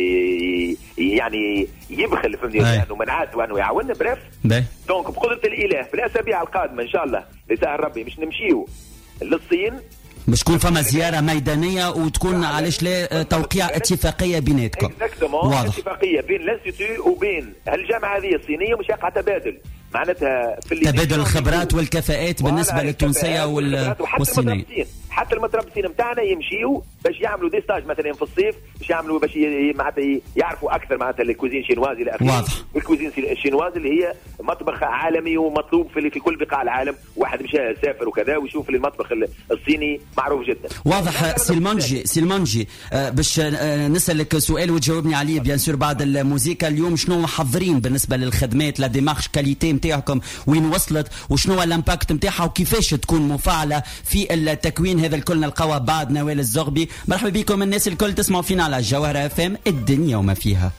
يعني يبخل فهمتني انه منعات وانه يعاوننا. بريف دونك بقدره الاله في الاسابيع القادمه ان شاء الله لسهل ربي مش نمشيو للصين، باش تكون فما زياره ميدانيه وتكون علاش لا توقيع اتفاقيه بيناتكم. واضح. اتفاقيه بين الانستيتيو وبين الجامعه هذه الصينيه مش يقع تبادل معناتها في تبادل الخبرات والكفاءات بالنسبه للتونسيه والصينيه. حتى المتربصين نتاعنا يمشيو باش يعملوا دي ستاج مثلا في الصيف باش يعملوا باش معناتها يعرفوا اكثر معناتها الكوزين شينوازي الى اخره. الكوزين الشينوازي اللي هي مطبخ عالمي ومطلوب في في كل بقاع العالم، واحد مشى سافر وكذا ويشوف المطبخ الصيني معروف جدا. واضح. سيلمانجي سيلمانجي آه باش آه نسالك سؤال وتجاوبني عليه بيان سور بعد الموسيقى. اليوم شنو محضرين بالنسبه للخدمات لا ديمارش كاليتي نتاعكم وين وصلت وشنو الامباكت نتاعها وكيفاش تكون مفاعله في التكوين؟ هذا الكل نلقاوه بعد نوال الزغبي. مرحبا بكم الناس الكل تسمعوا فينا على الجوهرة اف ام الدنيا وما فيها.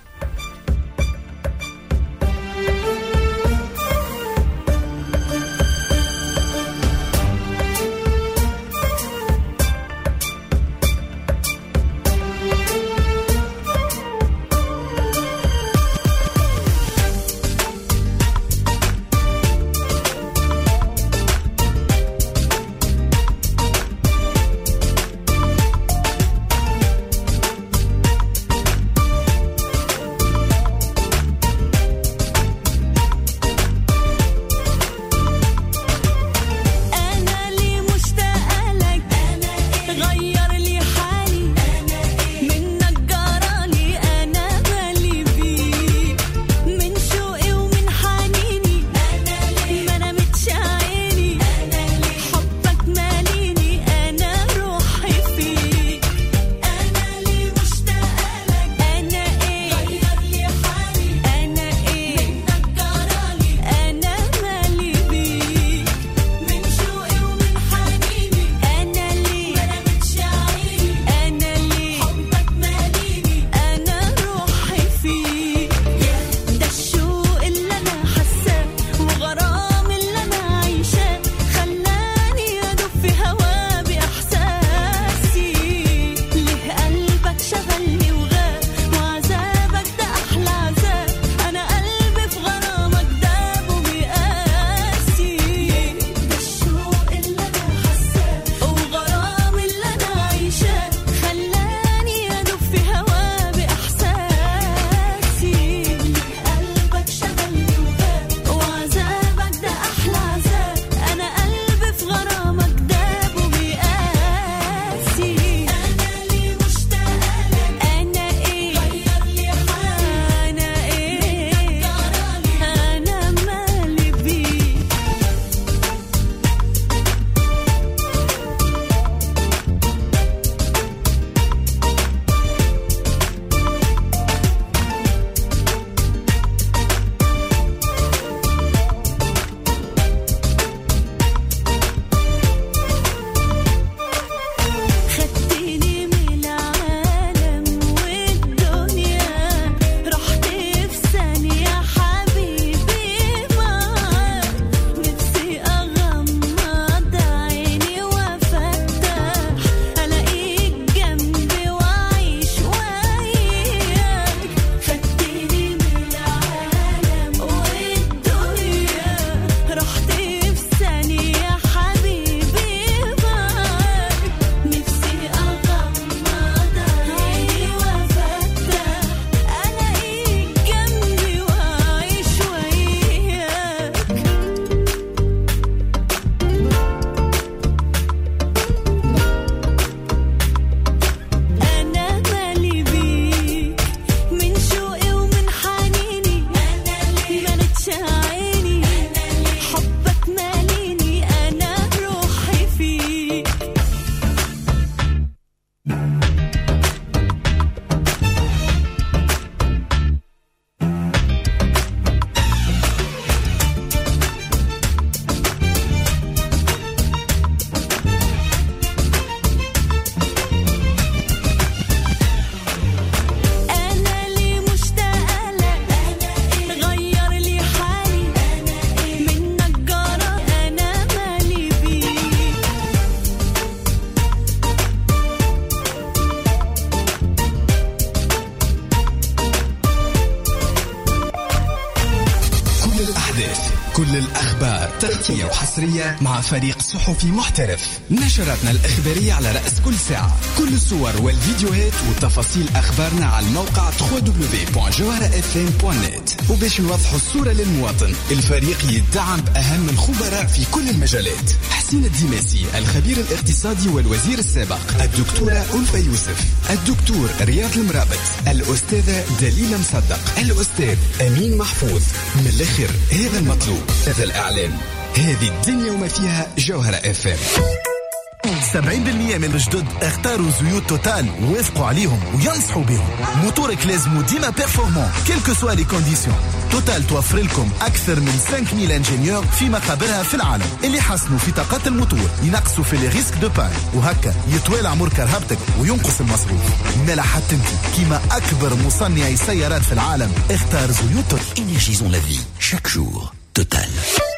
كل الأخبار تغطية وحصرية مع فريق صحفي محترف. نشراتنا الإخبارية على رأس كل ساعة، كل الصور والفيديوهات وتفاصيل أخبارنا على الموقع دبليو دبليو دبليو دوت جوهرة اف ام دوت نت. وباش نوضحوا الصورة للمواطن، الفريق يدعم بأهم الخبراء في كل المجالات: حسين الدماسي الخبير الاقتصادي والوزير السابق، الدكتورة ألفة يوسف، الدكتور رياض المرابط، الأستاذة دليلة مصدق، الأستاذ أمين محفوظ. من الآخر هذا المطلوب، هذا الإعلام، هذه الدنيا وما فيها. جوهرة اف ام. سبعين بالمئة من الجدد اختاروا زيوت توتال ووافقوا عليهم وينصحوا بهم. موتورك لازم ديما بيرفورمون كيلكو سوا لي كونديسيون. توتال توفر لكم اكثر من خمسة آلاف انجينيور في مقابرها في العالم اللي يحسنوا في طاقات الموتور، ينقصوا في لي ريسك دو بان، وهكا يطول عمر كرهبتك وينقص المصروف. ملا حتى انت كيما اكبر مصنعي سيارات في العالم اختار زيوت توتال. Énergisons la vie chaque jour. Total.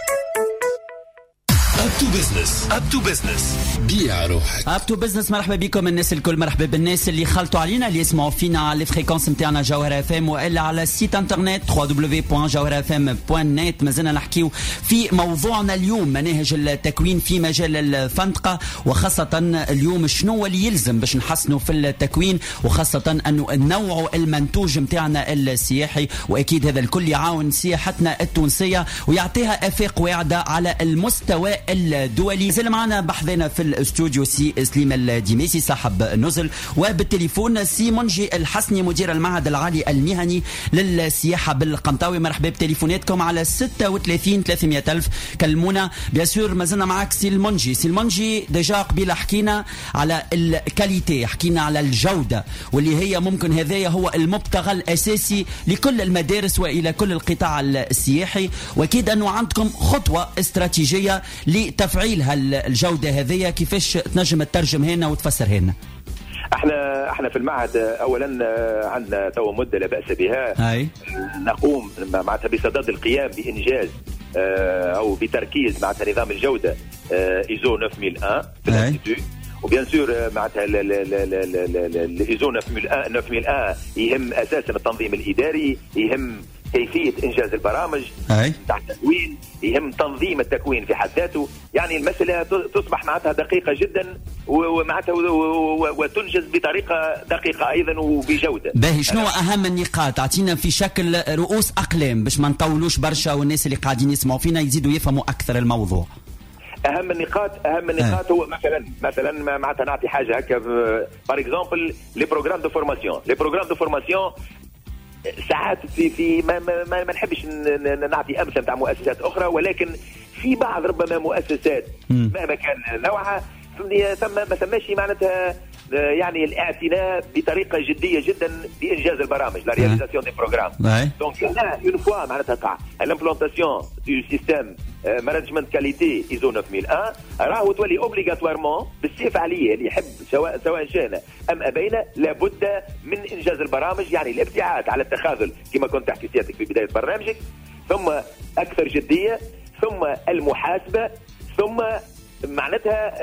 Up to business. Up to business. بيع روحك. Up to business. مرحبا بكم الناس الكل، مرحبا بالناس اللي خلطوا علينا، اللي يسمعوا فينا على الفريكونس نتاعنا جوهرة اف ام، والا على السيت انترنت دبليو دبليو دبليو دوت جوهرة اف ام دوت نت. مازلنا نحكيو في موضوعنا اليوم، مناهج التكوين في مجال الفندقة، وخاصة اليوم شنو اللي يلزم باش نحسنوا في التكوين، وخاصة انه نوعوا المنتوج نتاعنا السياحي، واكيد هذا الكل يعاون سياحتنا التونسية ويعطيها افاق واعدة على المستوى الدولي. زل معنا بحثنا في الاستوديو سي سليم الدماسي صاحب نزل، وبالتليفون سي منجي الحسني مدير المعهد العالي المهني للسياحة بالقمطاوي. مرحبا بتليفوناتكم على ستة وثلاثين ثلاثمئة ألف. كلمونا بياسور. مازلنا معك سي المنجي. سي المنجي ديجا قبيل حكينا على الكاليتي، حكينا على الجودة، واللي هي ممكن هذايا هو المبتغى الأساسي لكل المدارس وإلى كل القطاع السياحي، وأكيد أنه عندكم خطوة استراتيجية لتفعيل هالجودة هذه. كيفاش تنجم تترجم هنا وتفسر هنا؟ احنا احنا في المعهد اولا عندنا تو مده لا باس بها. هاي. نقوم معناتها بصدد القيام بانجاز او بتركيز معناتها نظام الجوده ايزو تسعمئة وواحد في الانستيتوت. وبيان سور معناتها الايزو تسعمئة وواحد يهم اساسا التنظيم الاداري، يهم كيفية إنجاز البرامج تحت التكوين، يهم تنظيم التكوين في حد ذاته. يعني المسألة تصبح معناتها دقيقة جدا ومعناتها وتنجز بطريقة دقيقة أيضا وبجودة. باهي، شنو أهم النقاط؟ أعطينا في شكل رؤوس أقلام باش ما نطولوش برشا والناس اللي قاعدين يسمعوا فينا يزيدوا يفهموا أكثر الموضوع. اهم النقاط اهم النقاط هو مثلا مثلا معناتها نعطي حاجه هكا بار اكزومبل لي بروغرام دو فورماسيون. لي بروغرام دو فورماسيون ساعات في في ما ما, ما, ما نحبش نعطي امثله نتاع مؤسسات اخرى، ولكن في بعض ربما مؤسسات مهما كان نوعها ثم ما ثماش معناتها يعني الاعتناء بطريقه جديه جدا بانجاز البرامج، لا رياليزاسيون دي بروغرام. دونك لا اون فوا معناتها تقع الامبلونتاسيون دو سيستيم مانجمنت كاليتي ايزو تسعمئة وواحد راهو تولي اوبليغاتوارمون بالسيف عليه اللي يحب سواء سواء شئنا ام ابينا لابد من انجاز البرامج. يعني الابتعاد على التخاذل كما كنت تحكي سيادتك في بدايه برنامجك، ثم اكثر جديه، ثم المحاسبه، ثم معناتها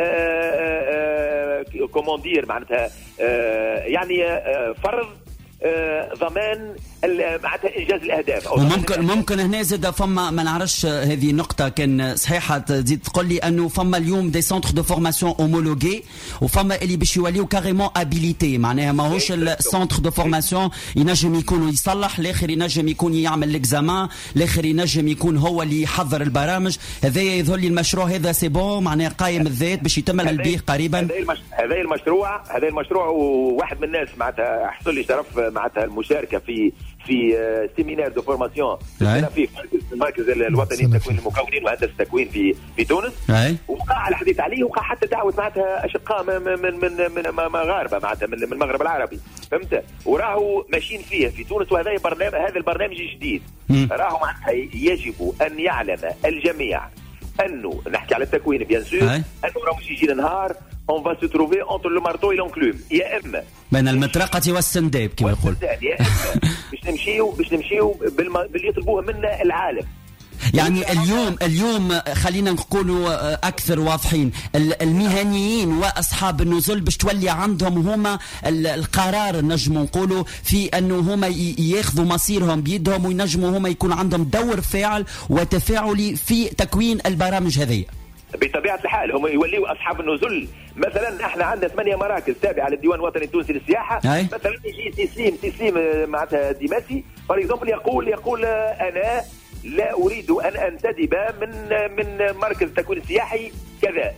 كوموندير معناتها يعني فرض ضمان معناتها انجاز الاهداف. وممكن ممكن هنا زاد فما ما نعرفش هذه نقطه كان صحيحه تزيد تقول لي انه فما اليوم دي سونتر دو فورماسيون اومولوغي وفما اللي باش يوليو كاريمون ابيليتي، معناها ماهوش السونتر دو فورماسيون ينجم يكون يصلح، الاخر ينجم يكون يعمل ليكزامان، الاخر ينجم يكون هو اللي يحضر البرامج. هذايا يظهر لي المشروع هذا سي بون معناها قايم الذات باش يتم البيه قريبا. هذا المشروع هذا المشروع وواحد من الناس معناتها حصل لي شرف معناتها المشاركه في في سيمينار دو فورماسيون في المركز الوطني للتكوين المكونين وهندسه التكوين في في تونس، وقع الحديث عليه، وقع حتى دعوه معناتها اشقاء من من من من مغاربه معناتها من المغرب العربي، فهمت؟ وراهو ماشيين فيه في تونس. وهذا برنامج هذا البرنامج الجديد راهو معناتها يجب ان يعلم الجميع انه نحكي على التكوين بيان سور، انه راه مش يجينا نهار on va se trouver entre le marteau et l'enclume، يا اما بين المطرقه والسنداب كما يقول، يا اما باش نمشيو باش نمشيو باللي يطلبوه منا العالم. يعني اليوم اليوم خلينا نقولوا اكثر واضحين، المهنيين واصحاب النزل باش تولي عندهم هما القرار، نجموا نقولوا في انه هما ياخذوا مصيرهم بيدهم، وينجموا هما يكون عندهم دور فاعل وتفاعلي في تكوين البرامج هذه. بطبيعه الحال هم يوليوا اصحاب النزل. مثلا احنا عندنا ثمانيه مراكز تابعه للديوان الوطني التونسي للسياحه. أي. مثلا يجي تسليم تسليم معناتها ديماسي فور اكزومبل يقول يقول انا لا اريد ان انتدب من من مركز التكوين السياحي كذا.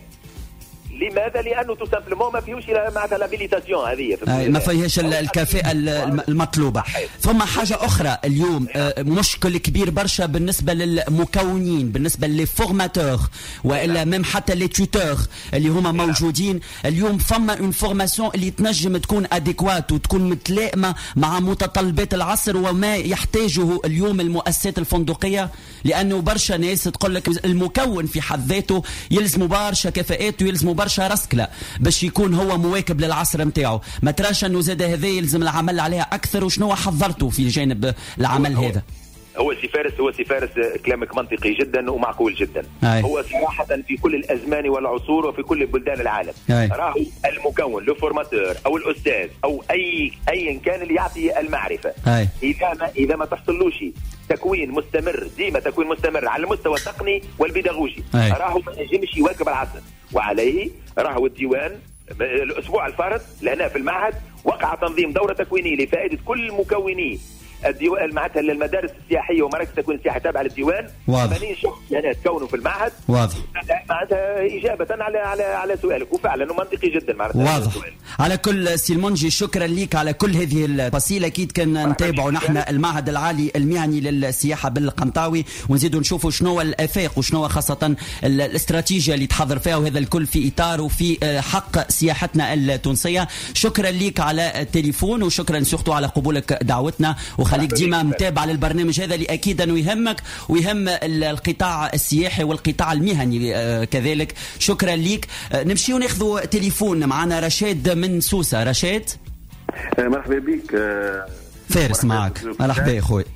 لماذا؟ لانه تو سامبلومون ما فيهوش معناتها لابيليتاسيون هذه، ما فيهاش الكفاءه المطلوبه. ثم حاجه اخرى اليوم مشكل كبير برشا بالنسبه للمكونين، بالنسبه لي فورماتور والا ميم حتى لي توتور اللي هما موجودين اليوم. فما اون فورماسيون اللي تنجم تكون اديكوات وتكون متلائمه مع متطلبات العصر وما يحتاجه اليوم المؤسسات الفندقيه، لانه برشا ناس تقول لك المكون في حد ذاته يلزم برشا كفاءات ويلزم برشا رسكله باش يكون هو مواكب للعصر نتاعو. ما تراش انه زاد هذا يلزم العمل عليها اكثر؟ وشنو حضرته في جانب العمل هو هذا؟ هو سي فارس هو سي فارس كلامك منطقي جدا ومعقول جدا. أي. هو صراحه في كل الازمان والعصور وفي كل بلدان العالم راهو المكون لو فورماتور او الاستاذ او اي ايا كان اللي يعطي المعرفه. أي. اذا ما اذا ما تحصلوش تكوين مستمر، ديما تكوين مستمر على المستوى التقني والبيداغوجي، راهو ما ينجمش يواكب العصر. وعليه راهو الديوان الاسبوع الفارط لهنا في المعهد وقع تنظيم دوره تكوينيه لفائده كل مكوني الديوان معناتها المدارس السياحيه ومراكز التكوين السياحي تابعه للديوان. ثمانين شخص هنا تكونوا في المعهد. واضح. معناتها اجابه على على على سؤالك، وفعلا منطقي جدا معناتها. واضح. على كل سي المنجي شكرا لك على كل هذه التفاصيل. اكيد كنا نتابعوا نحن المعهد العالي المهني للسياحه بالقنطاوي ونزيدوا نشوفوا شنو الافاق وشنو خاصه الاستراتيجيه اللي تحضر فيها، وهذا الكل في اطار وفي حق سياحتنا التونسيه. شكرا لك على التليفون وشكرا سورتو على قبولك دعوتنا، وخليك ديما متابع للبرنامج هذا اللي اكيد انه يهمك ويهم القطاع السياحي والقطاع المهني كذلك. شكرا لك. نمشي وناخذوا تليفون معنا رشاد من سوسه. رشاد مرحبا بك. فارس معك. مرحبا يا خويا.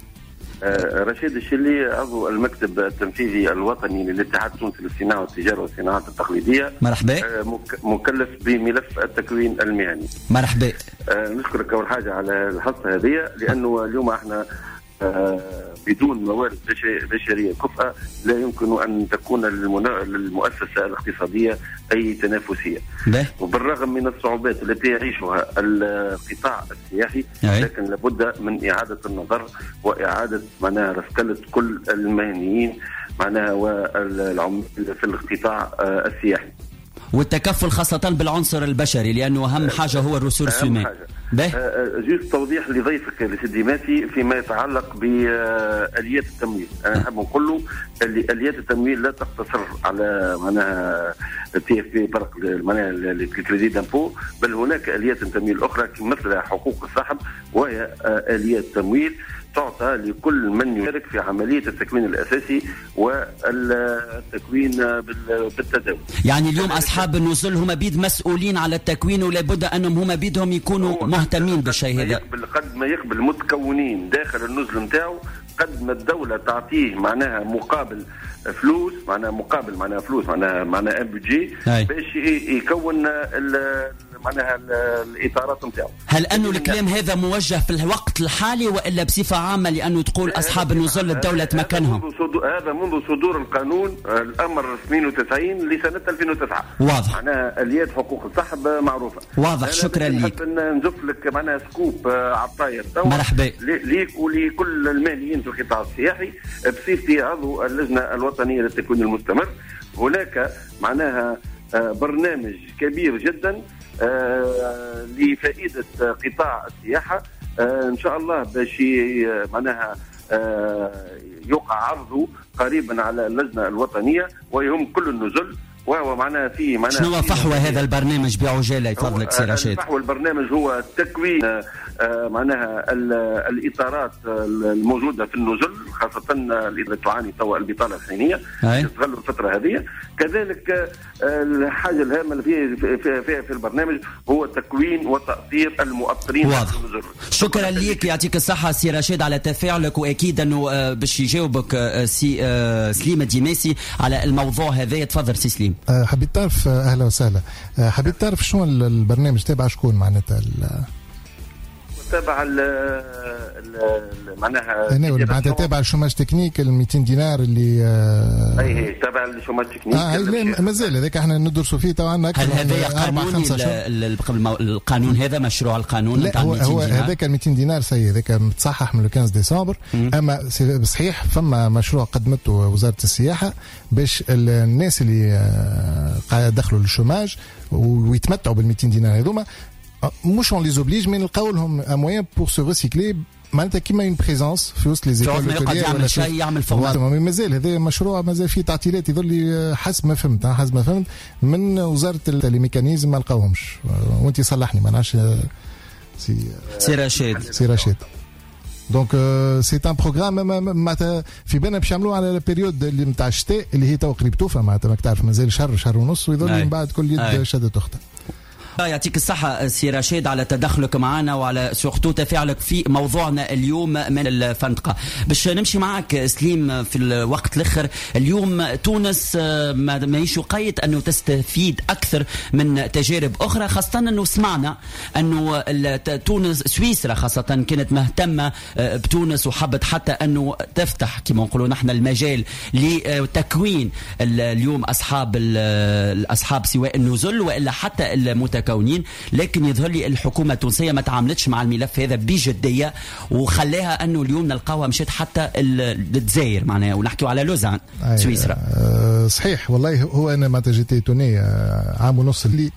رشيد الشلي عضو المكتب التنفيذي الوطني للاتحاد التونسي للصناعه والتجاره والصناعات التقليديه. مرحبا. مكلف بملف التكوين المهني. مرحبا. نشكرك اول حاجه على الحصه هذه، لانه اليوم احنا بدون موارد بشريه كفءه لا يمكن ان تكون للمؤسسه الاقتصاديه اي تنافسيه. ده. وبالرغم من الصعوبات التي يعيشها القطاع السياحي، لكن لابد من اعاده النظر واعاده معناها رسكله كل المهنيين معناها والعمال في القطاع السياحي، والتكفل خاصة بالعنصر البشري، لأنه أهم حاجة هو الريسورس هيومان. جزء توضيح لضيفك لسيدي ماتي فيما يتعلق بآليات التمويل. أنا نحب نقول له آليات التمويل لا تقتصر على معناها تي اف بي برك معناها الكريدي دامبو، بل هناك آليات تمويل أخرى مثل حقوق الصاحب، وهي آليات تمويل تعطى لكل من يشارك في عملية التكوين الأساسي والتكوين بالتداول. يعني اليوم أصحاب النزل هم بيد مسؤولين على التكوين، ولابد أنهم هم بيدهم يكونوا مهتمين بالشيء هذا. قد ما يقبل متكونين داخل النزل نتاعو، قد ما الدولة تعطيه معناها مقابل فلوس، معناها مقابل معناها فلوس معناها معناها ام بي باش يكون معناها الاطارات نتاعو. هل انه الكلام هذا موجه في الوقت الحالي والا بصفه عامه، لانه تقول اصحاب النزل الدوله تمكنهم؟ هذا منذ صدور القانون الامر اثنين وتسعين لسنه ألفين وتسعة. واضح. معناها اليات حقوق الصاحب معروفه. واضح. شكرا لك. نزف لك معناها سكوب على الطاير مرحبا ليك ولكل الماليين في القطاع السياحي بصفتي عضو اللجنه الوطنيه للتكوين المستمر. هناك معناها برنامج كبير جدا لفائده قطاع السياحه، ان شاء الله باش معناها يوقع عرضه قريبا على اللجنه الوطنيه، ويهم كل النزل وهو معناها في معناها شنو فحوى هذا البرنامج بعجاله يفضلك سي رشيد؟ فحوى البرنامج هو تكوين آه معناها الاطارات الموجوده في النزل، خاصه اللي تعاني توا البطاله الحينيه تستغلوا الفتره هذه. كذلك آه الحاجه الهامه في في, في, في, في البرنامج هو تكوين وتاطير المؤطرين في النزل. شكرا لك، يعطيك الصحه سي رشيد على تفاعلك، واكيد انه آه باش يجاوبك آه سي آه سليم الديماسي على الموضوع هذا. تفضل سي سليم. آه حبيت تعرف آه اهلا وسهلا، آه حبيت تعرف شنو البرنامج تابع شكون معناتها؟ تابع معناها انا ولا معناتها تابع الشوماج تكنيك ال مئتين دينار اللي آه اي تابع الشوماج تكنيك. اه مازال هذاك احنا ندرسوا فيه تو عندنا اكثر من اربع خمسة شهور. القانون هذا مشروع القانون نتاع هو, هو هذاك ال مئتين دينار سي هذاك متصحح من خمسة ديسمبر. اما صحيح فما مشروع قدمته وزاره السياحه باش الناس اللي قاعد دخلوا للشوماج ويتمتعوا بال مئتين دينار هذوما مش on les oblige mais نلقاو لهم un moyen pour se recycler معناتها كيما اون بريزونس في وسط لي زيكول يعمل شيء يعمل فورماسيون. مازال هذا مشروع مازال فيه تعطيلات يظل لي حسب ما فهمت حسب ما فهمت من وزاره لي ميكانيزم ما لقاوهمش، وانت صلحني ما نعرفش سي سي رشيد سي رشيد دونك سي ان بروغرام معناتها في بالنا باش يعملوه على البيريود اللي نتاع الشتاء اللي هي تو قريب توفى معناتها ماك تعرف مازال شهر شهر ونص ويظل من بعد كل يد شدت اختها. يعطيك الصحة سي رشيد على تدخلك معنا وعلى سورتو تفاعلك في موضوعنا اليوم من الفندقة. باش نمشي معك سليم في الوقت الأخر. اليوم تونس ماهيش قيد أنه تستفيد أكثر من تجارب أخرى، خاصة أنه سمعنا أنه تونس سويسرا خاصة كانت مهتمة بتونس وحبت حتى أنه تفتح كما نقولوا نحن المجال لتكوين اليوم أصحاب الأصحاب سواء النزل وإلا حتى المتكونين. لكن يظهر لي الحكومة التونسية ما تعاملتش مع الملف هذا بجدية وخلاها أنه اليوم نلقاوها مشيت حتى الجزائر معناها ونحكيو على لوزان سويسرا. أه صحيح والله. هو أنا ما جيت توني عام ونص اللي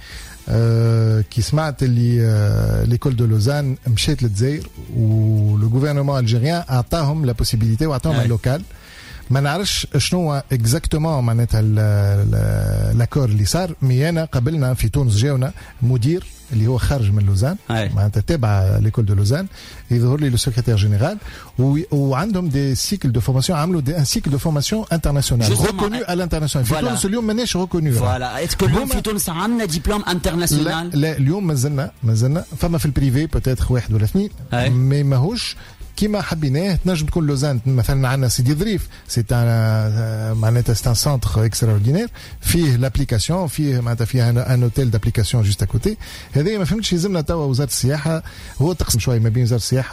أه كي سمعت اللي أه ليكول دو لوزان مشيت للجزائر ولو غوفرنمون الجيريان أعطاهم لا بوسيبيليتي وأعطاهم اللوكال. ما نعرفش شنو اكزاكتومون معناتها لاكور اللي صار، مي انا قبلنا في تونس جاونا مدير اللي هو خارج من لوزان معناتها تابع ليكول دو لوزان، يظهر لي لو سكرتير جينيرال وعندهم دي سيكل دو فورماسيون، عملوا دي ان سيكل دو فورماسيون انترناسيونال ريكونو على الانترناسيونال. في تونس اليوم ماناش ريكونو. فوالا اسكو اليوم في تونس عندنا دبلوم انترناسيونال؟ لا, لا اليوم مازلنا مازلنا فما في البريفي بوتيتر واحد ولا اثنين مي ماهوش كيما حبيناه. تنجم تكون لوزان مثلا عندنا سيدي ظريف سي معناتها سي ان سونتر اكستراوردينير فيه لابليكاسيون فيه معناتها فيه ان اوتيل دابليكاسيون جوست كوتي. هذا ما فهمتش يلزمنا توا وزاره السياحه هو تقسم شويه ما بين وزاره السياحه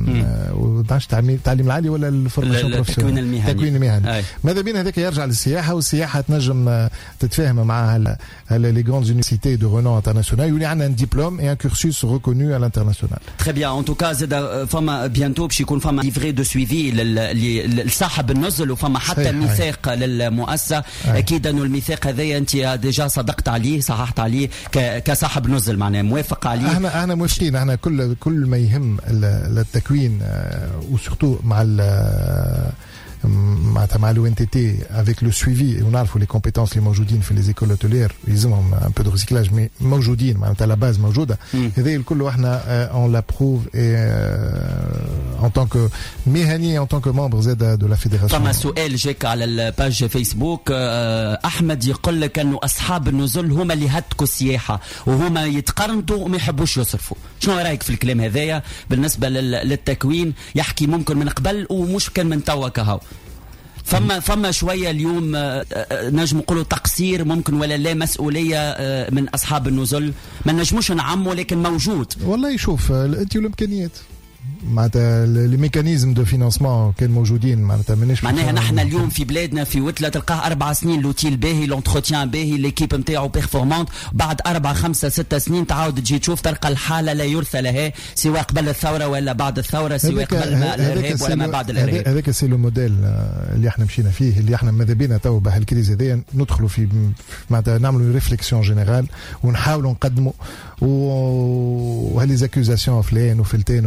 ولا التعليم العالي ولا الفورماسيون بروفيسيونيل التكوين المهني التكوين المهني. ماذا بين هذاك يرجع للسياحه والسياحه تنجم تتفاهم معها لي غراند يونيفرسيتي دو رونون انترناسيونال يولي عندنا ان ديبلوم اي ان كورسوس ريكونو على الانترناسيونال. تري بيان ان توكا زاد فما بيانتو باش يكون فما ليفري دو سويفي لصاحب النزل وفما حتى ميثاق للمؤسسه. اكيد انه الميثاق هذايا انت ديجا صدقت عليه صححت عليه كصاحب نزل معناه موافق عليه. احنا احنا موافقين. احنا كل كل ما يهم التكوين وسورتو مع معناتها مع لو ان تي تي افيك لو سويفي ونعرفوا لي كومبيتونس اللي موجودين في لي زيكول اوتيلير يلزمهم ان بو دو ريسيكلاج مي موجودين معناتها لا باز موجوده. هذا الكل احنا اون لابروف اي ان طونك مهني ان طونك ممبر زاد دو لا فيدراسيون. فما سؤال جاك على الباج فيسبوك احمد يقول لك انه اصحاب النزل هما اللي هتكوا السياحه وهما يتقرنطوا وما يحبوش يصرفوا. شنو رايك في الكلام هذايا بالنسبه للتكوين؟ يحكي ممكن من قبل ومش كان من توا كهو. فما فما شويه اليوم نجم نقولوا تقصير ممكن ولا لا مسؤوليه من اصحاب النزل؟ ما نجموش نعموا لكن موجود. والله شوف انت والامكانيات معناتها لي ميكانيزم دو فينانسمون كان موجودين معناتها ماناش معناها نحن اليوم في بلادنا في وتله تلقاه اربع سنين لوتيل باهي لونتروتيان باهي ليكيب نتاعو بيرفورمانت بعد اربع خمسه سته سنين تعاود تجي تشوف تلقى الحاله لا يرثى لها سواء قبل الثوره ولا بعد الثوره سواء قبل ما الارهاب ولا ما بعد الارهاب. هذاك سي لو موديل اللي احنا مشينا فيه اللي احنا ماذا بينا تو بهالكريز هذيا ندخلوا في معناتها نعملوا ريفليكسيون جينيرال ونحاولوا نقدموا وهالي زاكوزاسيون فلان وفلتان وكل شيء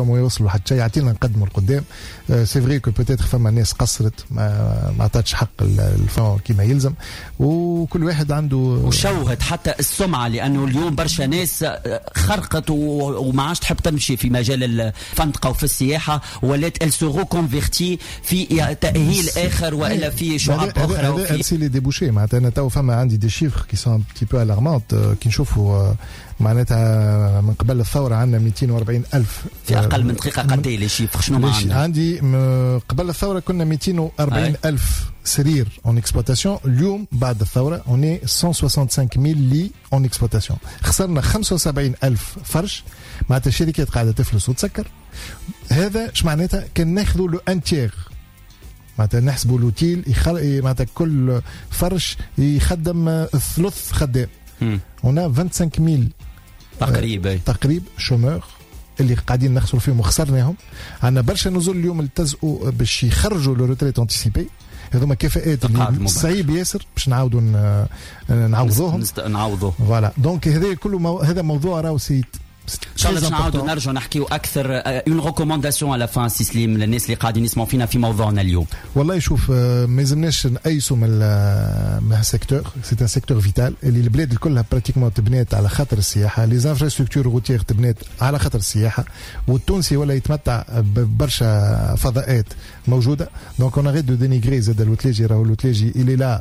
ما يوصلوا حتى شيء، يعطينا نقدموا القدام. سي فري كو بوتيتر فما ناس قصرت ما ما عطاتش حق الفون كما يلزم، وكل واحد عنده وشوهت حتى السمعه، لانه اليوم برشا ناس خرقت وما عادش تحب تمشي في مجال الفندقه وفي السياحه، ولات ال سو ريكونفيرتي في تاهيل اخر والا في شعب اخرى. وفي سي لي ديبوشي معناتها انا تو فما عندي دي شيفر كي سون بتي بو الارمونت كي نشوفوا معناتها من قبل الثوره عندنا مئتين وأربعين ألف في اقل من دقيقه. قد ايه لي شيفر شنو معنا؟ عندي قبل الثوره كنا مئتين وأربعين ألف سرير اون اكسبلوتاسيون، اليوم بعد الثوره اوني مئة وخمسة وستين ألف لي اون اكسبلوتاسيون، خسرنا خمسة وسبعين ألف فرش. معناتها الشركات قاعده تفلس وتسكر. هذا اش معناتها كان ناخذوا لو ان تير، معناتها نحسبوا لوتيل يخل... معناتها كل فرش يخدم الثلث خدام. هنا خمسة وعشرين ألف تقريبا تقريب شومور اللي قاعدين نخسروا فيهم وخسرناهم. عندنا برشا نزول اليوم التزقوا باش يخرجوا لو روتريت انتيسيبي، هذوما كفاءات اللي صعيب ياسر باش نعاودوا نعوضوهم نعوضوا فوالا. دونك هذا كله مو... هذا موضوع راهو سيت ان شاء الله باش نعاودوا نرجعوا نحكيوا اكثر. اون ريكومونداسيون على فان سي سليم للناس اللي قاعدين يسمعوا فينا في موضوعنا اليوم. والله شوف ما يلزمناش نقيسوا من من السيكتور، سي ان سيكتور فيتال اللي البلاد الكلها براتيكمون تبنات على خاطر السياحه، لي انفراستركتور روتيير تبنات على خاطر السياحه، والتونسي ولا يتمتع ببرشا فضاءات موجوده. دونك اون اريت دو دينيغري زاد الوتلاجي، راهو الوتلاجي اللي لا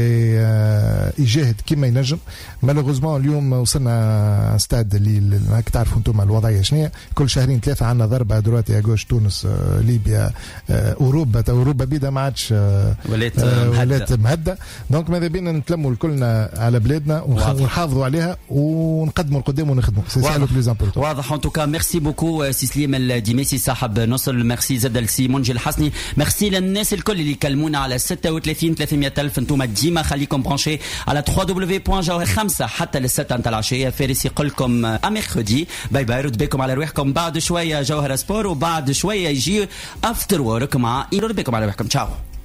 يجاهد كما ينجم. مالوغوزمون اليوم وصلنا ستاد اللي تعرفوا انتم الوضعيه شنو، كل شهرين ثلاثه عندنا ضربه درواتي اغوش، تونس ليبيا اوروبا اوروبا بيدا ما عادش ولات ولات مهده. دونك ماذا بينا نتلموا الكلنا على بلادنا ونحافظوا عليها ونقدموا القدام ونخدموا، سي سا لو بلوز امبورطون. واضح. ان توكا ميرسي بوكو سي سليم الدميسي صاحب نصر، ميرسي زاد السي منجي الحسني، ميرسي للناس الكل اللي كلمونا على ستة وثلاثين ثلاثمية ألف. انتم ديما خليكم برونشي على دبليو دبليو دبليو بوان جوهر خمسة حتى للستة نتاع العشيه. فارس يقول لكم اميركودي باي باي، رد بكم على روحكم. بعد شويه جوهر سبور، وبعد شويه يجي افتر وورك مع يرد بكم على روحكم. تشاو.